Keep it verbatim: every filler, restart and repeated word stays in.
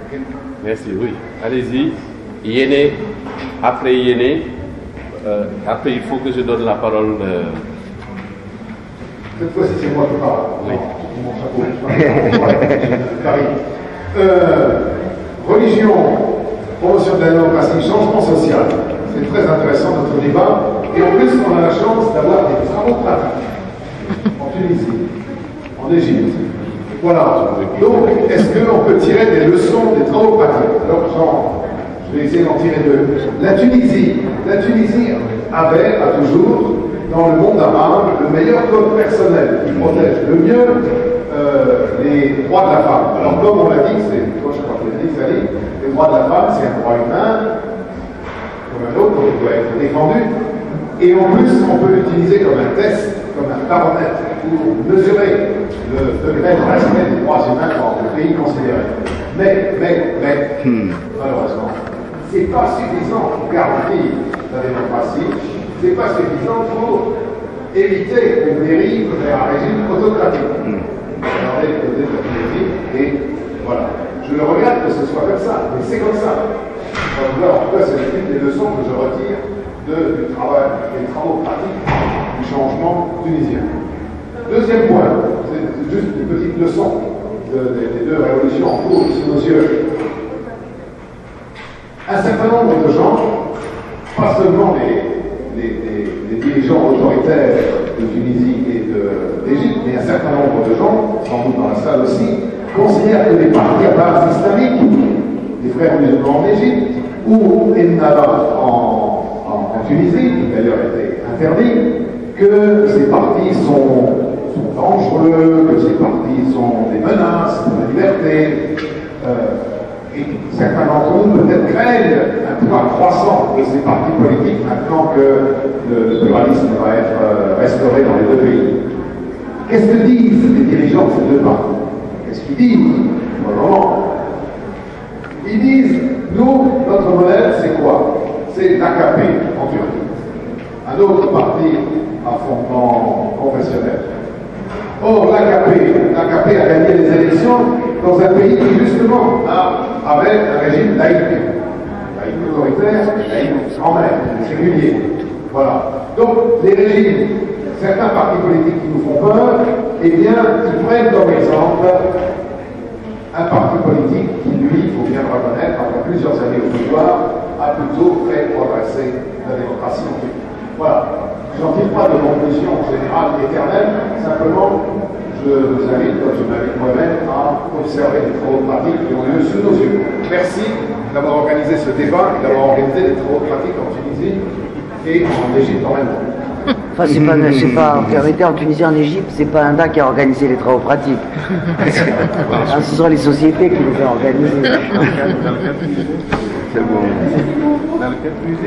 Merci, oui. Allez-y. Yéné, après Yéné, euh, après il faut que je donne la parole. Euh... Cette fois-ci, c'est moi qui parle. Oui. Mon chapeau. euh, religion, promotion de la démocratie, changement social. C'est très intéressant notre débat. Et en plus, on a la chance d'avoir des travaux pratiques en Tunisie, en Égypte. Voilà. Donc, est-ce qu'on peut tirer des leçons des travaux pratiques? Alors, genre, je vais essayer d'en tirer deux. La Tunisie, la Tunisie avait, a toujours, dans le monde arabe, le meilleur code personnel qui protège le mieux euh, les droits de la femme. Alors, comme on l'a dit, c'est, moi je crois que l'a dit, Sally, les droits de la femme, c'est un droit humain, comme un autre, qui doit être défendu. Et en plus, on peut l'utiliser comme un test, comme un baromètre, pour mesurer le degré de respect des droits humains dans le pays considéré. Mais, mais, mais, hmm. malheureusement, c'est pas suffisant pour garantir la démocratie, c'est pas suffisant pour éviter une dérive vers un régime autocratique. Hmm. Regardez le côté de la Tunisie, et voilà. Je le regrette que ce soit comme ça, mais c'est comme ça. Donc là, en tout cas, c'est l'une des leçons que je retire de, du travail, des travaux pratiques du changement tunisien. Deuxième point, c'est juste une petite leçon de, de, des deux révolutions en cours sous nos yeux. Un certain nombre de gens, pas seulement les, les, les, les dirigeants autoritaires de Tunisie et d'Égypte, mais un certain nombre de gens, sans doute dans la salle aussi, considèrent que les partis à base islamique, les frères musulmans en Égypte, ou Ennahda en, en, en Tunisie, qui d'ailleurs était interdit, que ces partis sont, sont dangereux, que ces partis sont des menaces pour la liberté. Euh, et certains d'entre nous peut-être craignent un pouvoir croissant de ces partis politiques maintenant que le, le pluralisme va être euh, restauré dans les deux pays. Qu'est-ce que disent les dirigeants de ces deux partis? Qu'est-ce qu'ils disent pour le moment? Ils disent, nous, notre modèle, c'est quoi? C'est l'A K P en Turquie. Un autre parti à fondement confessionnel. Or, l'A K P, l'A K P a gagné les élections dans un pays qui, justement, a, avait un régime laïque. Laïque autoritaire, laïque en mer, séculier. Voilà. Donc, les régimes, certains partis politiques qui nous font peur, eh bien, ils prennent comme exemple un parti politique qui, lui, il faut bien le reconnaître, après plusieurs années au pouvoir, a plutôt fait progresser la démocratie en Turquie. Voilà. Je n'en tire pas de conclusion générale éternelle, simplement, je vous invite, comme je m'invite moi-même, à observer les travaux pratiques qui ont lieu sous nos yeux. Merci d'avoir organisé ce débat et d'avoir organisé des travaux pratiques en Tunisie et en Égypte en même temps. Enfin, c'est pas, c'est pas, en vérité, en Tunisie, en Égypte, c'est pas Enda qui a organisé les travaux pratiques. Ah, ce sont les sociétés qui les ont organisés. C'est bon. Dans le cadre